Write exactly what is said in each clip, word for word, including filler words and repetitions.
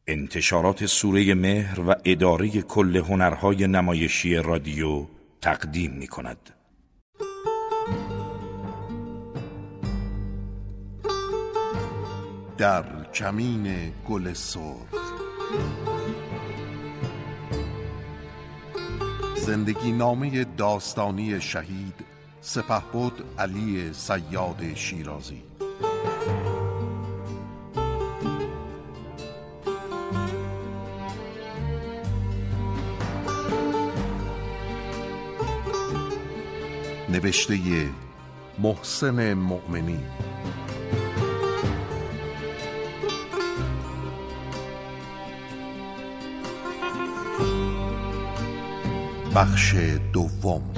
انتشارات سوره مهر و اداره کل هنرهای نمایشی رادیو تقدیم می کند. در کمین گل سرخ، زندگی نامه داستانی شهید سپهبد علی صیاد شیرازی. نوشته محسن مؤمنی. بخش دوم.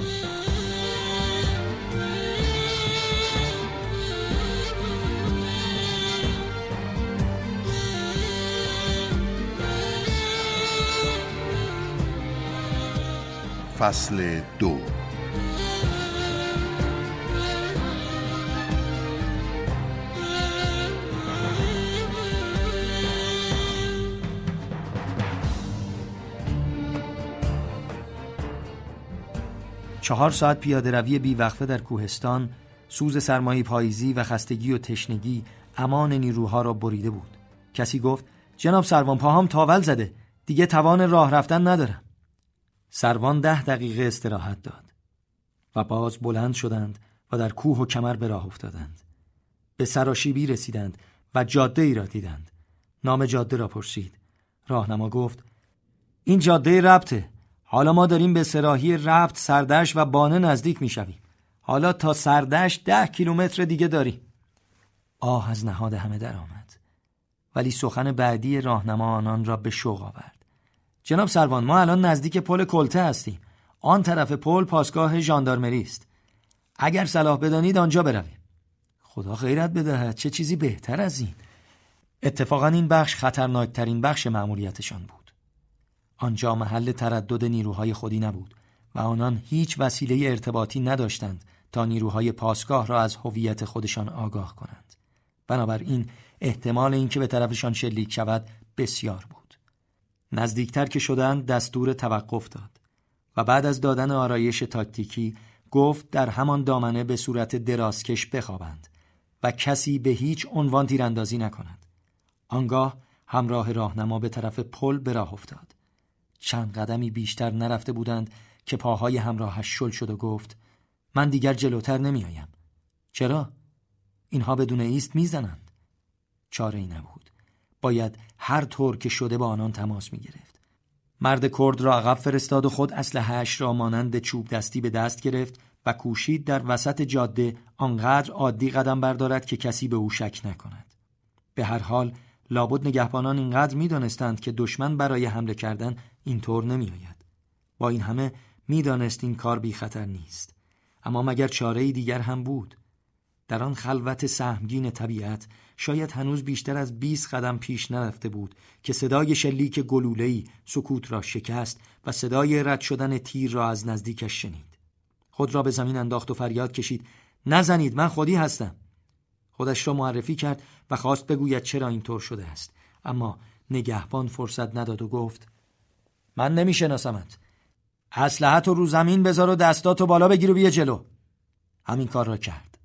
فصل دو. چهار ساعت پیاده روی بیوقفه در کوهستان، سوز سرمای پاییزی و خستگی و تشنگی امان نیروها را بریده بود. کسی گفت: جناب سروان، پاهام تاول زده، دیگه توان راه رفتن ندارم. سروان ده دقیقه استراحت داد و باز بلند شدند و در کوه و کمر به راه افتادند. به سراشیبی رسیدند و جاده ای را دیدند. نام جاده را پرسید. راهنما گفت: این جاده ربطه. حالا ما داریم به سراحی ربط، سردشت و بانه نزدیک می شویم. حالا تا سردشت ده کیلومتر دیگه داریم. آه از نهاد همه در آمد، ولی سخن بعدی راهنما آنان را به شوق آورد. جناب سروان، ما الان نزدیک پل کلته هستیم. آن طرف پل پاسگاه ژاندارمری است. اگر صلاح بدانید آنجا برویم. خدا خیرت بدهد، چه چیزی بهتر از این. اتفاقا این بخش خطرناکترین بخش مأموریتشان بود. آنجا محل تردد نیروهای خودی نبود و آنان هیچ وسیله ارتباطی نداشتند تا نیروهای پاسگاه را از هویت خودشان آگاه کنند. بنابراین احتمال اینکه به طرفشان شلیک شود بسیار بود. نزدیکتر که شدند دستور توقف داد و بعد از دادن آرایش تاکتیکی گفت در همان دامنه به صورت درازکش بخوابند و کسی به هیچ عنوان تیراندازی نکند. آنگاه همراه راهنما به طرف پل به راه افتاد. چند قدمی بیشتر نرفته بودند که پاهای همراهش شل شد و گفت: من دیگر جلوتر نمی آیم. چرا؟ اینها بدون ایست می زنند. چاره ای نبود. باید هر طور که شده با آنان تماس می گرفت. مرد کرد را عقب فرستاد و خود اسلحه‌اش را مانند چوب دستی به دست گرفت و کوشید در وسط جاده آنقدر عادی قدم بردارد که کسی به او شک نکند. به هر حال لابد نگهبانان اینقدر می دانستند که دشمن برای حمله کردن اینطور نمی آید. با این همه می دانست این کار بی خطر نیست. اما مگر چاره‌ای دیگر هم بود؟ در آن خلوت سهمگین طبیعت شاید هنوز بیشتر از بیست قدم پیش نرفته بود که صدای شلیک گلوله‌ای سکوت را شکست و صدای رد شدن تیر را از نزدیکش شنید. خود را به زمین انداخت و فریاد کشید: نزنید، من خودی هستم. خودش را معرفی کرد و خواست بگوید چرا اینطور شده است، اما نگهبان فرصت نداد و گفت: من نمیشناسمت. اسلحه‌تو رو زمین بذار و دستاتو بالا بگیر و بیا جلو. همین کار را کرد.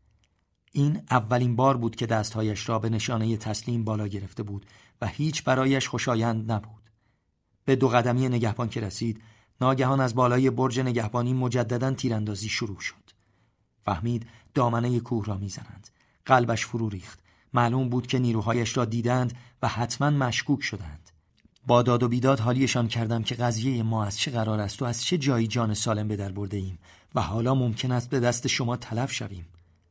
این اولین بار بود که دستهایش را به نشانه تسلیم بالا گرفته بود و هیچ برایش خوشایند نبود. به دو قدمی نگهبان که رسید، ناگهان از بالای برج نگهبانی مجدداً تیراندازی شروع شد. فهمید دامنه کوه را میزنند. قلبش فرو ریخت. معلوم بود که نیروهایش را دیدند و حتما مشکوک شدند. با داد و بیداد حالیشان کردم که قضیه ما از چه قرار است و از چه جایی جان سالم به در برده ایم و حالا ممکن است به دست شما تلف شویم.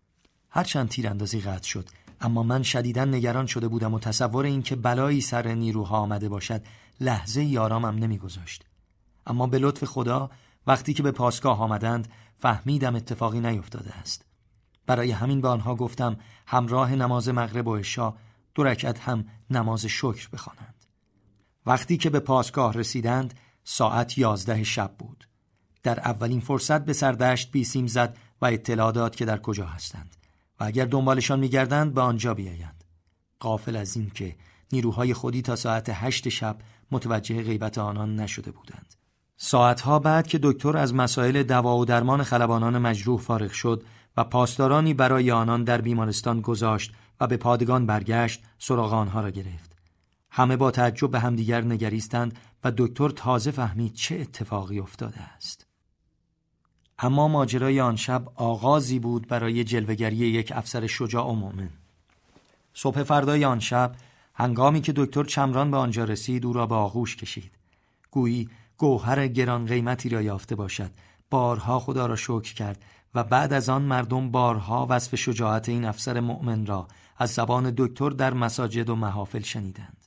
هرچند تیراندازی قطع شد، اما من شدیداً نگران شده بودم و تصور این که بلایی سر نیروها آمده باشد لحظه ای آرامم نمیگذاشت. اما به لطف خدا وقتی که به پاسگاه آمدند فهمیدم اتفاقی نیفتاده است. برای همین به آنها گفتم همراه نماز مغرب و عشا دو رکعت هم نماز شکر بخوانند. وقتی که به پاسگاه رسیدند ساعت یازده شب بود. در اولین فرصت به سردشت بیسیم زد و اطلاع داد که در کجا هستند و اگر دنبالشان می‌گردند به آنجا بیایند. غافل از این که نیروهای خودی تا ساعت هشت شب متوجه غیبت آنان نشده بودند. ساعتها بعد که دکتر از مسائل دوا و درمان خلبانان مجروح فارغ شد و پاسدارانی برای آنان در بیمارستان گذاشت و به پادگان برگشت، سراغ آنها را گرفت. همه با تعجب به همدیگر نگریستند و دکتر تازه فهمید چه اتفاقی افتاده است. اما ماجرای آن شب آغازی بود برای جلوه‌گری یک افسر شجاع و مؤمن. صبح فردای آن شب، هنگامی که دکتر چمران به آنجا رسید، او را به آغوش کشید. گویی گوهر گران قیمتی را یافته باشد. بارها خدا را شکر کرد و بعد از آن مردم بارها وصف شجاعت این افسر مؤمن را از زبان دکتر در مساجد و محافل شنیدند.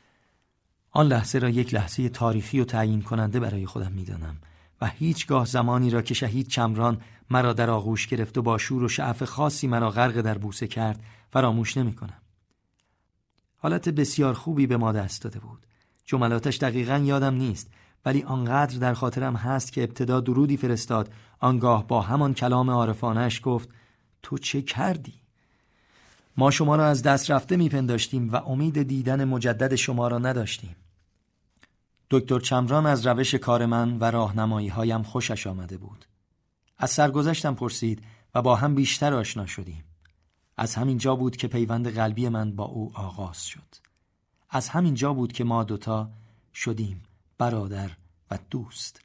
آن لحظه را یک لحظه تاریخی و تعیین کننده برای خودم می‌دانم و هیچگاه زمانی را که شهید چمران مرا در آغوش گرفت و با شور و شعف خاصی مرا غرق در بوسه کرد فراموش نمی‌کنم. حالت بسیار خوبی به ما دست داده بود. جملاتش دقیقاً یادم نیست، ولی آنقدر در خاطرم هست که ابتدا درودی فرستاد، آنگاه با همان کلام عارفانه‌اش گفت: تو چه کردی؟ ما شما را از دست رفته میپنداشتیم و امید دیدن مجدد شما را نداشتیم. دکتر چمران از روش کار من و راهنمایی‌هایم خوشش آمده بود. از سرگذشتم پرسید و با هم بیشتر آشنا شدیم. از همین جا بود که پیوند قلبی من با او آغاز شد. از همین جا بود که ما دوتا شدیم برادر و دوست.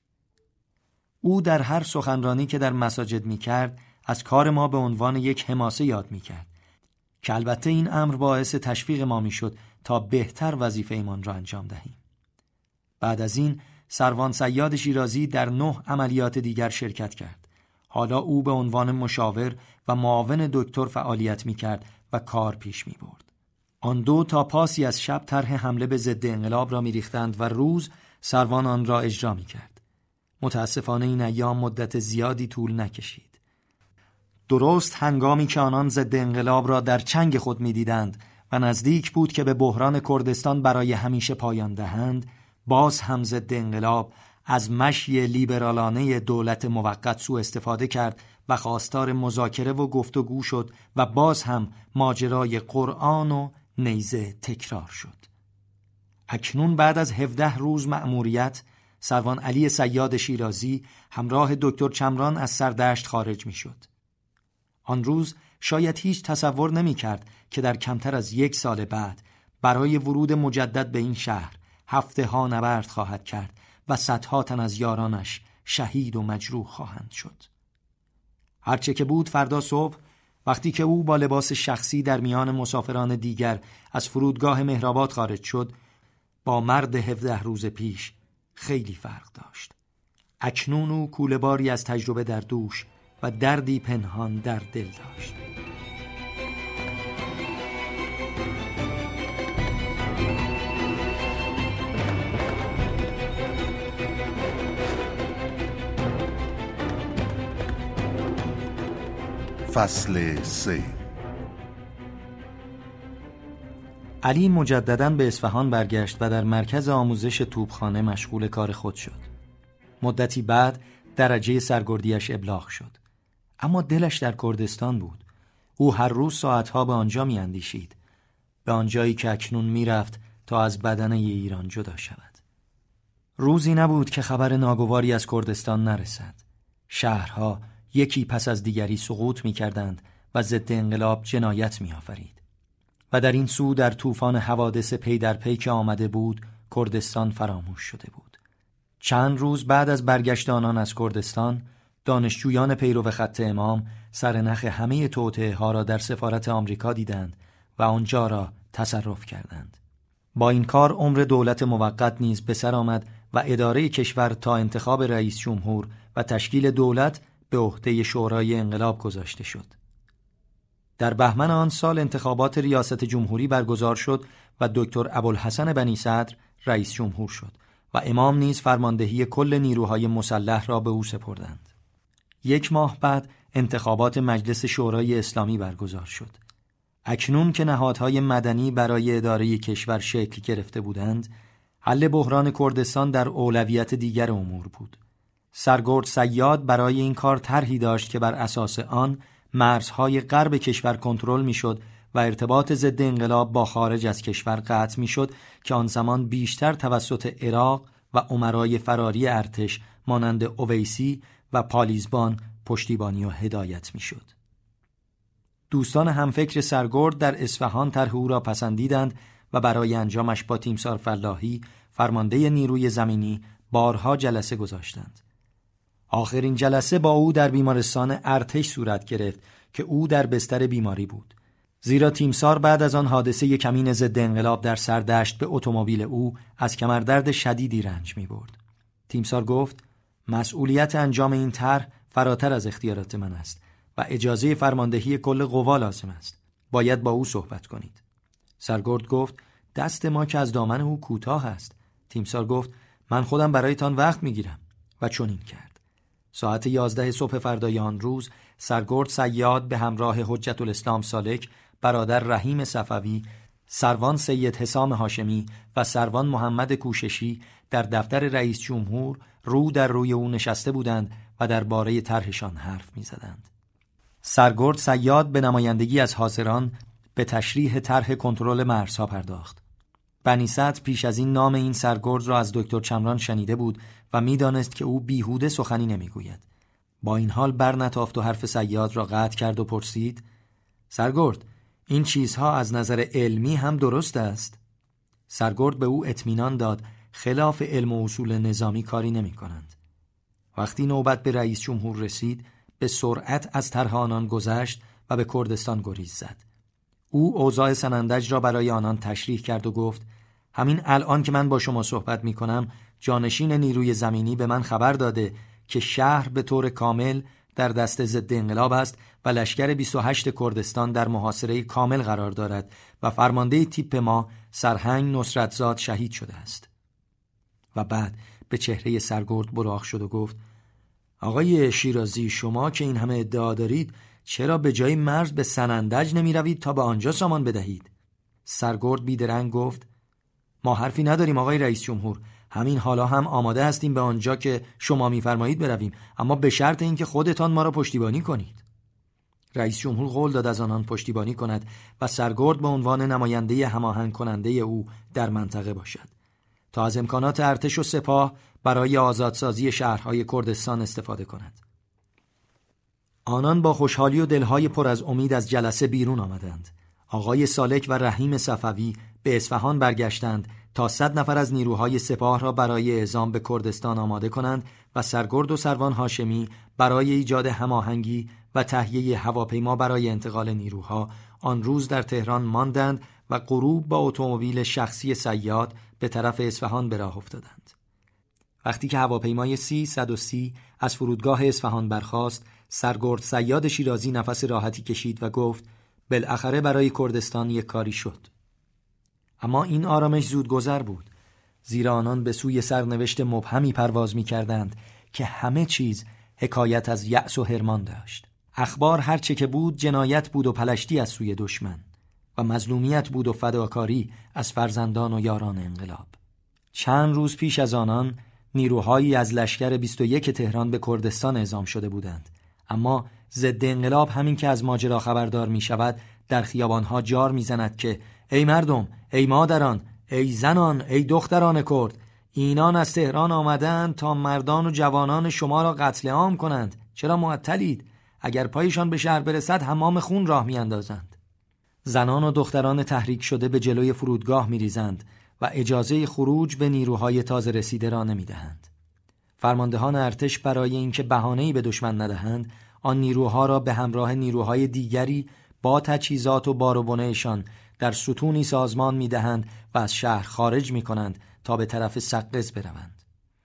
او در هر سخنرانی که در مساجد می کرد از کار ما به عنوان یک حماسه یاد می کرد که البته این امر باعث تشویق ما می شد تا بهتر وظیفه ایمان را انجام دهیم. بعد از این سروان صیاد شیرازی در نه عملیات دیگر شرکت کرد. حالا او به عنوان مشاور و معاون دکتر فعالیت می کرد و کار پیش می برد. آن دو تا پاسی از شب طرح حمله به ضد انقلاب را می ریختند و روز سروان آن را اجرا می کرد. متاسفانه این ایام مدت زیادی طول نکشید. درست هنگامی که آنان ضد انقلاب را در چنگ خود می دیدند و نزدیک بود که به بحران کردستان برای همیشه پایان دهند، باز هم ضد انقلاب از مشی لیبرالانه دولت موقت سوء استفاده کرد و خواستار مذاکره و گفتگو شد و باز هم ماجرای قرآن و نیزه تکرار شد. اکنون بعد از هفده روز مأموریت، سروان علی صیاد شیرازی همراه دکتر چمران از سردشت خارج می شد. آن روز شاید هیچ تصور نمی کرد که در کمتر از یک سال بعد برای ورود مجدد به این شهر هفته ها نبرد خواهد کرد و صدها تن از یارانش شهید و مجروح خواهند شد. هرچه که بود، فردا صبح وقتی که او با لباس شخصی در میان مسافران دیگر از فرودگاه مهرآباد خارج شد، با مرد هفده روز پیش خیلی فرق داشت. اکنون او کوله‌باری از تجربه در دوش و دردی پنهان در دل داشت. فصل سه. علی مجدداً به اصفهان برگشت و در مرکز آموزش توپخانه مشغول کار خود شد. مدتی بعد درجه سرگردیش ابلاغ شد. اما دلش در کردستان بود. او هر روز ساعتها به آنجا می اندیشید. به آنجایی که اکنون می رفت تا از بدنه ایران جدا شود. روزی نبود که خبر ناگواری از کردستان نرسد. شهرها یکی پس از دیگری سقوط می کردند و ضد انقلاب جنایت می آفرید. و در این سو در طوفان حوادث پی در پی که آمده بود، کردستان فراموش شده بود. چند روز بعد از برگشت آنان از کردستان، دانشجویان پیرو خط امام سرنخ همه توطئه ها را در سفارت آمریکا دیدند و آنجا را تصرف کردند. با این کار عمر دولت موقت نیز به سر آمد و اداره کشور تا انتخاب رئیس جمهور و تشکیل دولت به عهده شورای انقلاب گذاشته شد. در بهمن آن سال انتخابات ریاست جمهوری برگزار شد و دکتر ابوالحسن بنی صدر رئیس جمهور شد و امام نیز فرماندهی کل نیروهای مسلح را به او سپردند. یک ماه بعد انتخابات مجلس شورای اسلامی برگزار شد. اکنون که نهادهای مدنی برای اداره کشور شکل گرفته بودند، حل بحران کردستان در اولویت دیگر امور بود. سرگرد صیاد برای این کار طرحی داشت که بر اساس آن مرزهای غرب کشور کنترل میشد و ارتباط ضد انقلاب با خارج از کشور قطع می‌شد که آن زمان بیشتر توسط عراق و امرای فراری ارتش مانند اویسی و پالیزبان پشتیبانی و هدایت می‌شد. دوستان همفکر سرگرد در اصفهان طرح او را پسندیدند و برای انجامش با تیمسار فلاحی فرمانده نیروی زمینی بارها جلسه گذاشتند. آخرین جلسه با او در بیمارستان ارتش صورت گرفت که او در بستر بیماری بود. زیرا تیمسار بعد از آن حادثه کمین ضد انقلاب در سردشت به اتومبیل او از کمردرد شدیدی رنج می برد. تیمسار گفت مسئولیت انجام این طرح فراتر از اختیارات من است و اجازه فرماندهی کل قوا لازم است. باید با او صحبت کنید. سرگرد گفت دست ما که از دامن او کوتاه است. تیمسار گفت من خودم برایتان وقت می گیرم و چنین کرد. ساعت یازده صبح فردای آن روز سرگرد صیاد به همراه حجت الاسلام سالک، برادر رحیم صفوی، سروان سید حسام هاشمی و سروان محمد کوششی در دفتر رئیس جمهور رو در روی او نشسته بودند و درباره طرحشان حرف می‌زدند. سرگرد صیاد به نمایندگی از حاضران به تشریح طرح کنترل مرزها پرداخت. بنی سعد پیش از این نام این سرگرد را از دکتر چمران شنیده بود و می‌دانست که او بیهوده سخنی نمی‌گوید. با این حال برنتافت و حرف صیاد را قطع کرد و پرسید: سرگرد، این چیزها از نظر علمی هم درست است؟ سرگرد به او اطمینان داد خلاف علم و اصول نظامی کاری نمی کنند. وقتی نوبت به رئیس جمهور رسید به سرعت از طرح آنان گذشت و به کردستان گریز زد. او اوضاع سنندج را برای آنان تشریح کرد و گفت همین الان که من با شما صحبت می کنم جانشین نیروی زمینی به من خبر داده که شهر به طور کامل در دست ضد انقلاب است و لشکر بیست و هشت کردستان در محاصره کامل قرار دارد و فرمانده تیپ ما سرهنگ نصرتزاد شهید شده است. و بعد به چهره سرگرد براق شد و گفت آقای شیرازی، شما که این همه ادعا دارید چرا به جای مرز به سنندج نمی روید تا به آنجا سامان بدهید؟ سرگرد بیدرنگ گفت ما حرفی نداریم آقای رئیس جمهور، همین حالا هم آماده هستیم به آنجا که شما می‌فرمایید برویم، اما به شرط اینکه خودتان ما را پشتیبانی کنید. رئیس جمهور قول داد از آنان پشتیبانی کند و سرگرد به عنوان نماینده هماهنگ کننده او در منطقه باشد تا از امکانات ارتش و سپاه برای آزادسازی شهرهای کردستان استفاده کند. آنان با خوشحالی و دلهای پر از امید از جلسه بیرون آمدند. آقای سالک و رحیم صفوی به اصفهان برگشتند تا صد نفر از نیروهای سپاه را برای اعزام به کردستان آماده کنند و سرگرد و سروان هاشمی برای ایجاد هماهنگی و تهیه هواپیما برای انتقال نیروها آن روز در تهران ماندند و غروب با اتومبیل شخصی صیاد به طرف اصفهان به راه افتادند. وقتی که هواپیمای سی صد و سی از فرودگاه اصفهان برخاست، سرگرد صیاد شیرازی نفس راحتی کشید و گفت بالاخره برای کردستان یک کاری شد. اما این آرامش زود گذر بود، زیرا آنان به سوی سرنوشت مبهمی پرواز می کردند که همه چیز حکایت از یأس و حرمان داشت. اخبار هرچه که بود جنایت بود و پلشتی از سوی دشمن و مظلومیت بود و فداکاری از فرزندان و یاران انقلاب. چند روز پیش از آنان نیروهایی از لشکر بیست و یک تهران به کردستان اعزام شده بودند، اما ضد انقلاب همین که از ماجرا خبردار می شود در خیابانها جار می زند که ای مردم، ای مادران، ای زنان، ای دختران کرد، اینان از تهران آمدند تا مردان و جوانان شما را قتل عام کنند. چرا معطلید؟ اگر پایشان به شهر برسد حمام خون راه می اندازند. زنان و دختران تحریک شده به جلوی فرودگاه می ریزند و اجازه خروج به نیروهای تازه رسیده را نمی دهند. فرماندهان ارتش برای اینکه بهانه‌ای به دشمن ندهند آن نیروها را به همراه نیروهای دیگری با تجهیزات و بار و بنه‌شان در ستونی سازمان می دهند و از شهر خارج می کنند تا به طرف سقز بروند.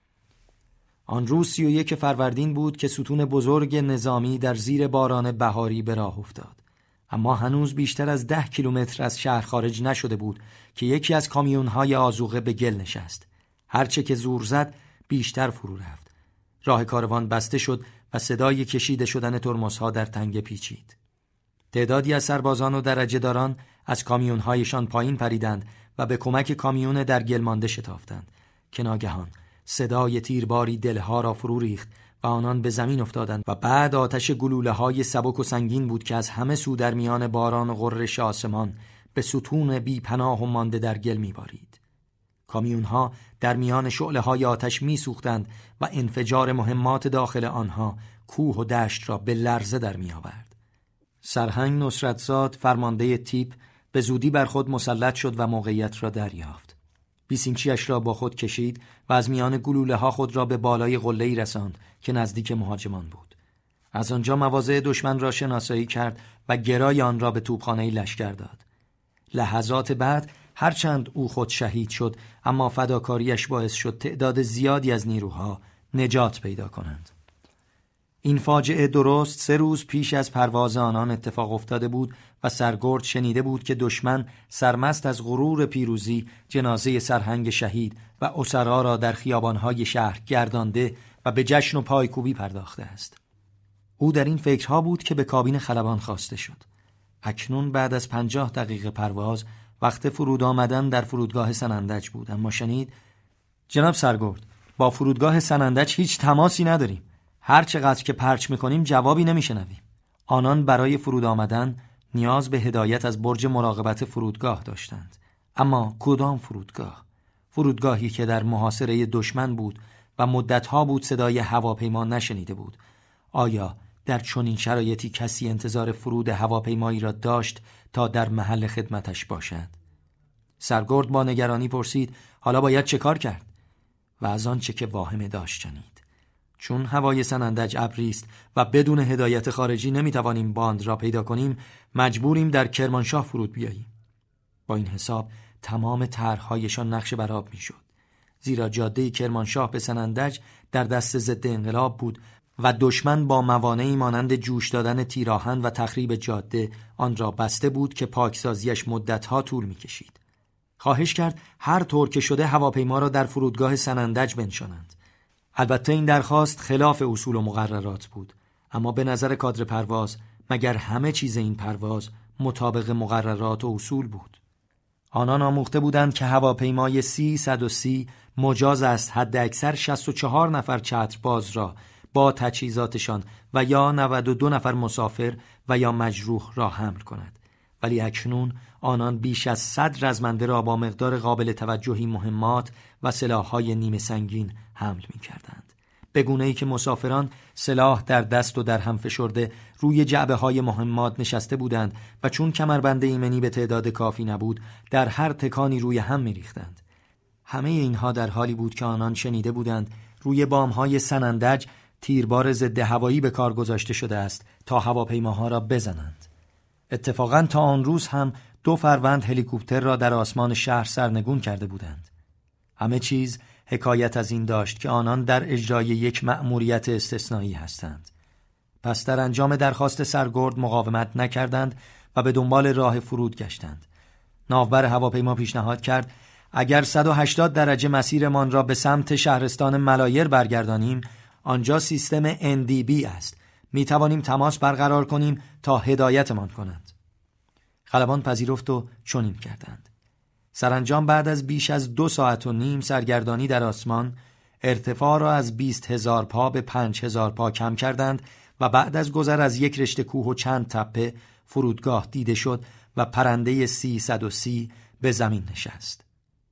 آن روز سی و یک فروردین بود که ستون بزرگ نظامی در زیر باران بهاری به راه افتاد، اما هنوز بیشتر از ده کیلومتر از شهر خارج نشده بود که یکی از کامیون‌های آذوقه به گل نشست. هرچه که زور زد بیشتر فرو رفت. راه کاروان بسته شد و صدای کشیده شدن ترمزها در تنگه پیچید. تعدادی از سربازان و درجه‌داران از کامیون‌هایشان پایین پریدند و به کمک کامیون در گل مانده شتافتند که ناگهان صدای تیرباری دلها را فرو ریخت و آنان به زمین افتادند و بعد آتش گلوله های سبک و سنگین بود که از همه سو در میان باران و غرش آسمان به ستون بی پناه و مانده در گل می‌بارید. کامیون ها در میان شعله های آتش می سوختند و انفجار مهمات داخل آنها کوه و دشت را به لرزه در می آورد. سرهنگ نصرتزاد فرمانده تیپ به زودی بر خود مسلط شد و موقعیت را دریافت. بیسیمچیش را با خود کشید و از میان گلوله ها خود را به بالای قله‌ای رساند که نزدیک مهاجمان بود. از آنجا مواضع دشمن را شناسایی کرد و گرای آن را به توپخانه لشکر داد. لحظات بعد هرچند او خود شهید شد، اما فداکاریش باعث شد تعداد زیادی از نیروها نجات پیدا کنند. این فاجعه درست سه روز پیش از پرواز آنان اتفاق افتاده بود و سرگرد شنیده بود که دشمن سرمست از غرور پیروزی جنازه سرهنگ شهید و اسرا را در خیابانهای شهر گردانده و به جشن و پایکوبی پرداخته است. او در این فکرها بود که به کابین خلبان خواسته شد. اکنون بعد از پنجاه دقیقه پرواز وقت فرود آمدن در فرودگاه سنندج بود، اما شنید: جناب سرگرد، با فرودگاه سنندج هیچ تماسی نداریم. هر چقدر که پرچ میکنیم جوابی نمیشنویم. آنان برای فرود آمدن نیاز به هدایت از برج مراقبت فرودگاه داشتند. اما کدام فرودگاه؟ فرودگاهی که در محاصره دشمن بود و مدتها بود صدای هواپیما نشنیده بود. آیا در چنین شرایطی کسی انتظار فرود هواپیمایی را داشت تا در محل خدمتش باشد؟ سرگرد با نگرانی پرسید: حالا باید چه کار کرد؟ و از آن چه که واهمه داشت شنید. چون هوای سنندج ابری است و بدون هدایت خارجی نمیتوانیم باند را پیدا کنیم، مجبوریم در کرمانشاه فرود بیاییم. با این حساب تمام طرح‌هایشان نقش بر آب میشد، زیرا جاده کرمانشاه به سنندج در دست ضد انقلاب بود و دشمن با موانعی مانند جوش دادن تیراهن و تخریب جاده آن را بسته بود که پاکسازیش مدتها طول میکشید. خواهش کرد هر طور که شده هواپیما را در فرودگاه سنندج بنشانند. البته این درخواست خلاف اصول و مقررات بود، اما به نظر کادر پرواز مگر همه چیز این پرواز مطابق مقررات و اصول بود؟ آنان آموخته بودند که هواپیمای سی صد و سی مجاز است حد اکثر شصت و چهار نفر چترباز را با تجهیزاتشان و یا نود و دو نفر مسافر و یا مجروح را حمل کند، ولی اکنون آنان بیش از صد رزمنده را با مقدار قابل توجهی مهمات و سلاح‌های نیمه سنگین حمل می‌کردند، به گونه‌ای که مسافران سلاح در دست و در هم فشرده روی جعبه‌های مهمات نشسته بودند و چون کمربند ایمنی به تعداد کافی نبود در هر تکانی روی هم می‌ریختند. همه اینها در حالی بود که آنان شنیده بودند روی بام‌های سنندج تیربار ضد هوایی به کار گذاشته شده است تا هواپیماها را بزنند. اتفاقاً تا آن روز هم دو فروند هلیکوپتر را در آسمان شهر سرنگون کرده بودند. همه چیز حکایت از این داشت که آنان در اجرای یک مأموریت استثنایی هستند. پس در انجام درخواست سرگرد مقاومت نکردند و به دنبال راه فرود گشتند. ناوبر هواپیما پیشنهاد کرد اگر صد و هشتاد درجه مسیرمان را به سمت شهرستان ملایر برگردانیم، آنجا سیستم ان دی بی است. می توانیم تماس برقرار کنیم تا هدایتمان کنند. خلبان پذیرفت و چنین کردند. سرانجام بعد از بیش از دو ساعت و نیم سرگردانی در آسمان، ارتفاع را از بیست هزار پا به پنج هزار پا کم کردند و بعد از گذر از یک رشته کوه و چند تپه فرودگاه دیده شد و پرنده سی صد و سی به زمین نشست.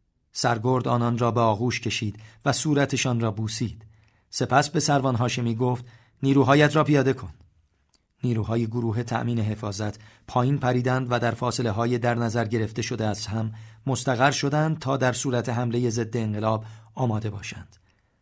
سرگرد آنان را به آغوش کشید و صورتشان را بوسید. سپس به سروان هاشمی گفت نیروهایت را پیاده کن. نیروهای گروه تأمین حفاظت پایین پریدند و در فاصله های در نظر گرفته شده از هم مستقر شدند تا در صورت حمله ضد انقلاب آماده باشند.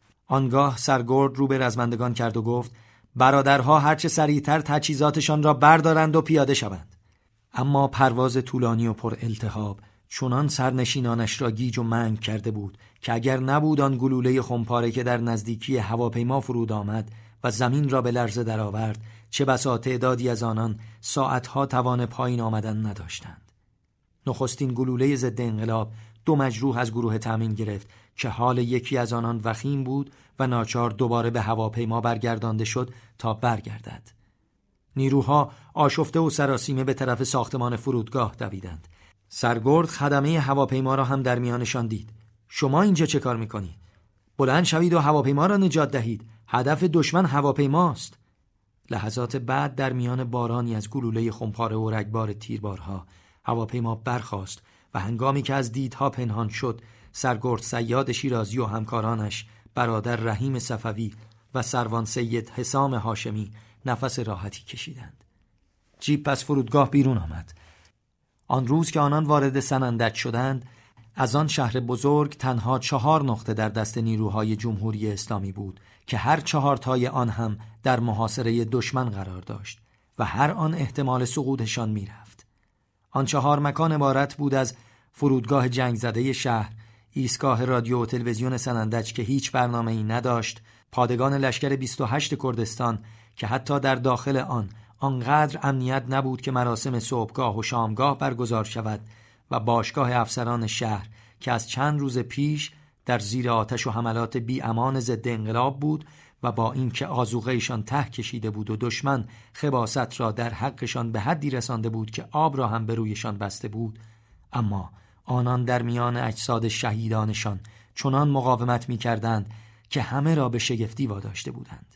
آنگاه سرگرد رو به رزمندگان کرد و گفت برادرها هرچه سریعتر تجهیزاتشان را بردارند و پیاده شوند. اما پرواز طولانی و پر التهاب چنان سرنشینانش را گیج و منگ کرده بود که اگر نبود آن گلوله خمپاره که در نزدیکی هواپیما فرود آمد و زمین را به لرزه درآورد، چه بسا تعدادی از آنان ساعتها توان پایین آمدن نداشتند. نخستین گلوله ضد انقلاب دو مجروح از گروه تامین گرفت که حال یکی از آنان وخیم بود و ناچار دوباره به هواپیما برگردانده شد تا برگردد. نیروها آشفته و سراسیمه به طرف ساختمان فرودگاه دویدند. سرگرد خدمه هواپیما را هم در میانشان دید. شما اینجا چه کار میکنید؟ بلند شوید و هواپیما را نجات دهید. هدف دشمن هواپیماست. لحظات بعد در میان بارانی از گلوله خمپاره و رگبار تیربارها هواپیما برخاست و هنگامی که از دیدها پنهان شد، سرگرد صیاد شیرازی و همکارانش برادر رحیم صفوی و سروان سید حسام هاشمی نفس راحتی کشیدند. جیپ از فرودگاه بیرون آمد. آن روز که آنان وارد سنندج شدند، از آن شهر بزرگ تنها چهار نقطه در دست نیروهای جمهوری اسلامی بود که هر چهار تای آن هم در محاصره دشمن قرار داشت و هر آن احتمال سقوطشان می رفت. آن چهار مکان عبارت بود از فرودگاه جنگ زده شهر، ایستگاه رادیو و تلویزیون سنندج که هیچ برنامه‌ای نداشت، پادگان لشکر بیست و هشت کردستان که حتی در داخل آن آنقدر امنیت نبود که مراسم صبحگاه و شامگاه برگزار شود، و باشگاه افسران شهر که از چند روز پیش در زیر آتش و حملات بی امان ضد انقلاب بود و با اینکه آذوقه‌شان ته کشیده بود و دشمن خباثت را در حقشان به حدی رسانده بود که آب را هم به رویشان بسته بود، اما آنان در میان اجساد شهیدانشان چنان مقاومت می‌کردند که همه را به شگفتی واداشته بودند.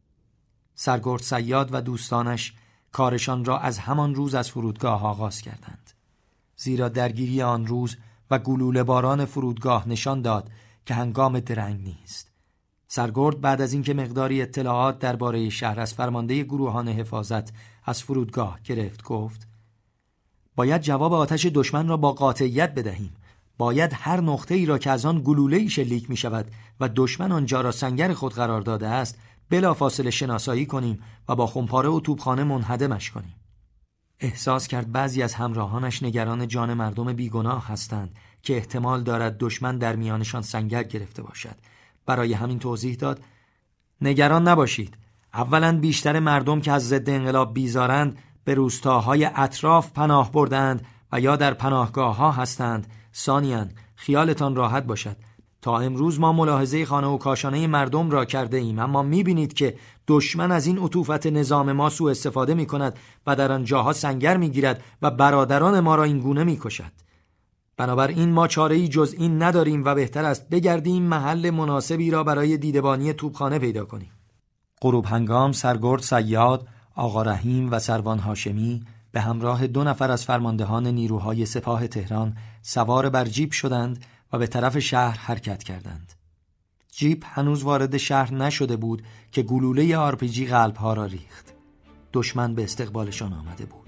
سرگرد صیاد و دوستانش کارشان را از همان روز از فرودگاه آغاز کردند، زیرا درگیری آن روز و گلوله باران فرودگاه نشان داد که هنگام درنگ نیست. سرگرد بعد از اینکه مقداری اطلاعات درباره شهر از فرمانده گروهان حفاظت از فرودگاه گرفت، گفت: باید جواب آتش دشمن را با قاطعیت بدهیم. باید هر نقطه ای را که از آن گلوله‌ای شلیک می شود و دشمن آنجا را سنگر خود قرار داده است بلافاصله شناسایی کنیم و با خمپاره و توپخانه منهدمش کنیم. احساس کرد بعضی از همراهانش نگران جان مردم بیگناه هستند که احتمال دارد دشمن در میانشان سنگر گرفته باشد. برای همین توضیح داد: نگران نباشید. اولا بیشتر مردم که از ضد انقلاب بیزارند به روستاهای اطراف پناه بردند و یا در پناهگاه ها هستند. ثانیاً خیالتان راحت باشد، تا امروز ما ملاحظه خانه و کاشانه مردم را کرده ایم، اما می‌بینید که دشمن از این عطوفت نظام ما سوء استفاده می‌کند و در آن جاها سنگر می‌گیرد و برادران ما را این گونه می‌کشد. بنابراین ما چاره‌ای جز این نداریم و بهتر است بگردیم محل مناسبی را برای دیدبانی توپخانه پیدا کنیم. غروب هنگام سرگرد صیاد، آقا رحیم و سروان هاشمی به همراه دو نفر از فرماندهان نیروهای سپاه تهران سوار بر جیپ شدند و به طرف شهر حرکت کردند. جیپ هنوز وارد شهر نشده بود که گلوله آر پی جی قلب‌ها را ریخت. دشمن به استقبالشان آمده بود.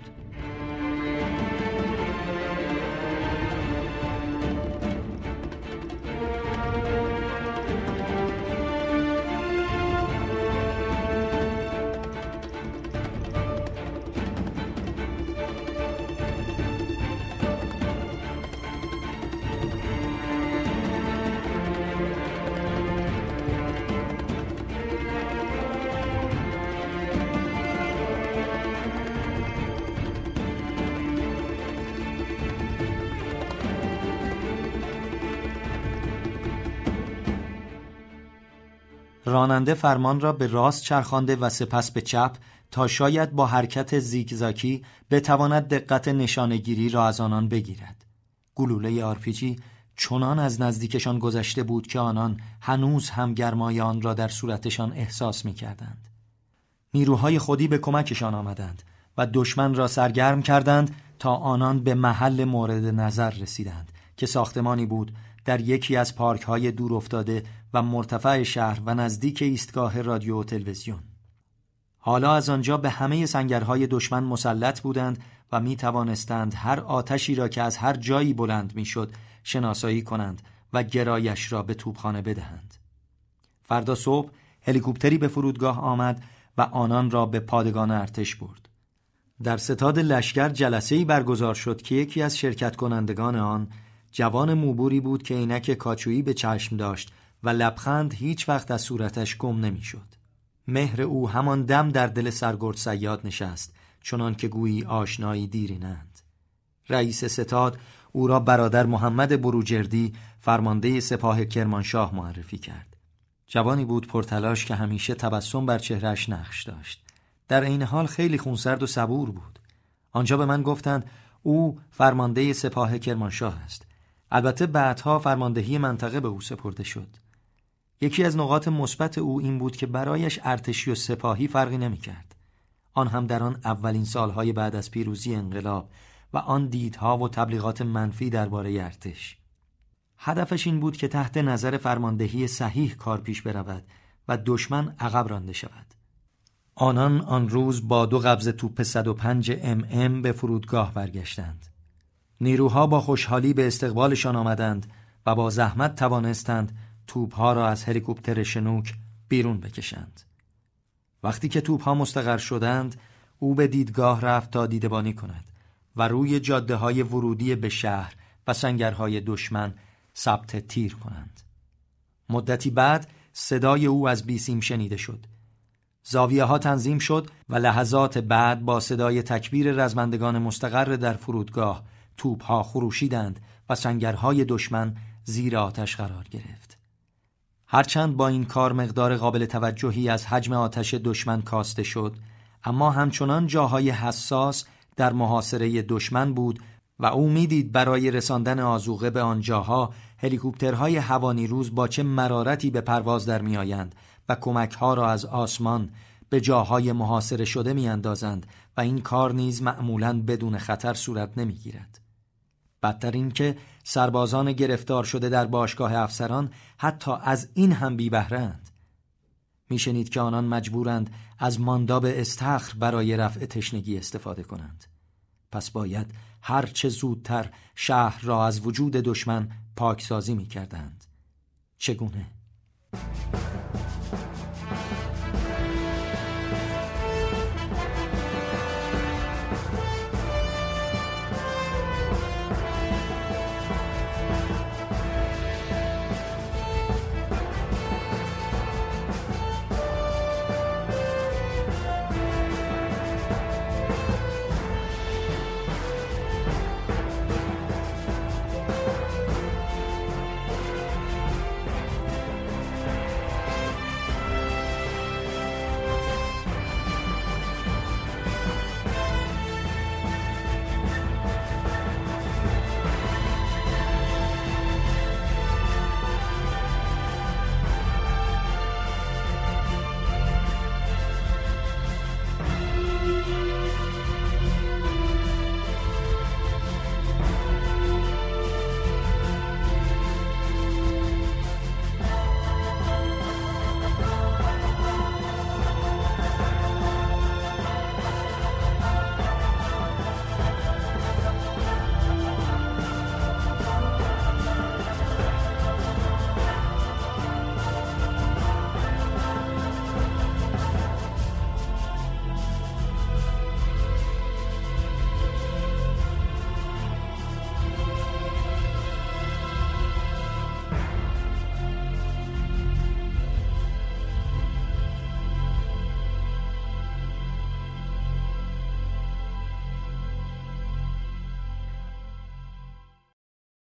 راننده فرمان را به راست چرخانده و سپس به چپ تا شاید با حرکت زیگزاکی بتواند دقت نشانه‌گیری را از آنان بگیرد. گلوله آر پی جی چنان از نزدیکشان گذشته بود که آنان هنوز هم گرمای آن را در صورتشان احساس می‌کردند. نیروهای خودی به کمکشان آمدند و دشمن را سرگرم کردند تا آنان به محل مورد نظر رسیدند که ساختمانی بود در یکی از پارک‌های دور افتاده و مرتفع شهر و نزدیک ایستگاه رادیو و تلویزیون. حالا از آنجا به همه سنگرهای دشمن مسلط بودند و می توانستند هر آتشی را که از هر جایی بلند می شد شناسایی کنند و گرایش را به توپخانه بدهند. فردا صبح هلیکوپتری به فرودگاه آمد و آنان را به پادگان ارتش برد. در ستاد لشکر جلسه‌ای برگزار شد که یکی از شرکت کنندگان آن جوان موبوری بود که عینک کاچویی به چشم داشت و لبخند هیچ وقت از صورتش گم نمی شد. مهر او همان دم در دل سرگرد صیاد نشست، چنان که گویی آشنایی دیرینند. رئیس ستاد او را برادر محمد بروجردی، فرمانده سپاه کرمانشاه، معرفی کرد. جوانی بود پرتلاش که همیشه تبسم بر چهرهش نقش داشت. در این حال خیلی خونسرد و صبور بود. آنجا به من گفتند او فرمانده سپاه کرمانشاه است. البته بعدها فرماندهی منطقه به او سپرده شد. یکی از نقاط مثبت او این بود که برایش ارتشی و سپاهی فرقی نمی‌کرد. آن هم در آن اولین سالهای بعد از پیروزی انقلاب و آن دیدها و تبلیغات منفی درباره ارتش. هدفش این بود که تحت نظر فرماندهی صحیح کار پیش برود و دشمن عقب رانده شود. آنان آن روز با دو قبض توپ صد و پنج ام ام به فرودگاه برگشتند. نیروها با خوشحالی به استقبالشان آمدند و با زحمت توانستند توپها را از هلیکوپتر شنوک بیرون بکشند. وقتی که توپها مستقر شدند، او به دیدگاه رفت تا دیدبانی کند و روی جاده های ورودی به شهر و سنگرهای دشمن ثبت تیر کنند. مدتی بعد صدای او از بیسیم شنیده شد. زاویه ها تنظیم شد و لحظات بعد با صدای تکبیر رزمندگان مستقر در فرودگاه توپ ها خروشیدند و سنگرهای دشمن زیر آتش قرار گرفت. هرچند با این کار مقدار قابل توجهی از حجم آتش دشمن کاسته شد، اما همچنان جاهای حساس در محاصره دشمن بود و او میدید برای رساندن آذوقه به آن جاها هلیکوپترهای هوانیروز با چه مرارتی به پرواز در می آیند و کمک‌ها را از آسمان به جاهای محاصره شده می اندازند و این کار نیز معمولاً بدون خطر صورت نمی گیرد. بدتر این که سربازان گرفتار شده در باشگاه افسران حتی از این هم بی بهره‌اند. می شنید که آنان مجبورند از مانداب استخر برای رفع تشنگی استفاده کنند. پس باید هر چه زودتر شهر را از وجود دشمن پاکسازی می کردند. چگونه؟